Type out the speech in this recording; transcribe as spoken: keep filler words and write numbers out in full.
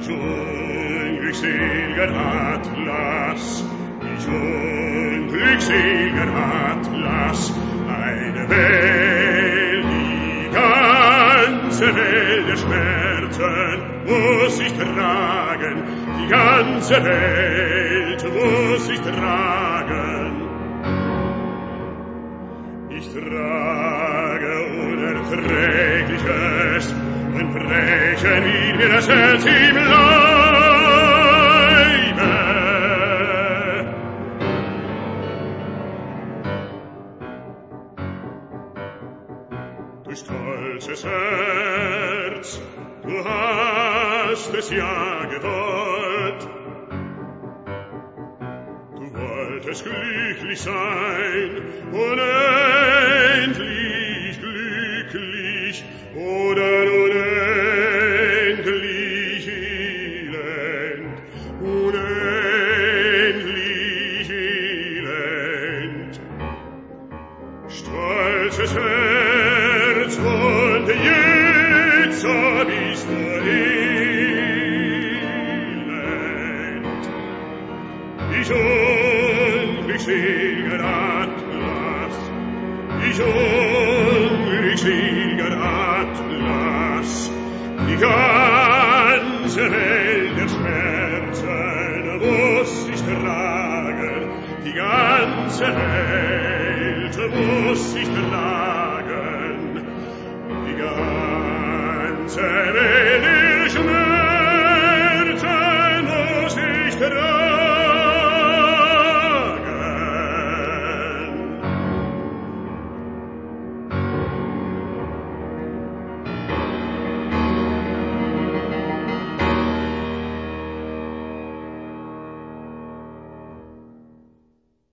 Ich unglückseliger Atlas, ich unglückseliger Atlas, eine Welt, die ganze Welt der Schmerzen muss ich tragen, die ganze Welt muss ich tragen. Ich trage Unerträgliches und brechen in mir das Herz im Leibe. Du stolzes Herz, du hast es ja gewollt, du wolltest glücklich sein, unendlich glücklich oder unendlich elend, unendlich elend. Stolzes Herz, und jetzt bist du elend. Ich unglückseliger Atlas, ich unglückseliger Atlas, die ganze Welt der Schmerzen muss ich tragen, die ganze Welt muss ich tragen, die ganze Welt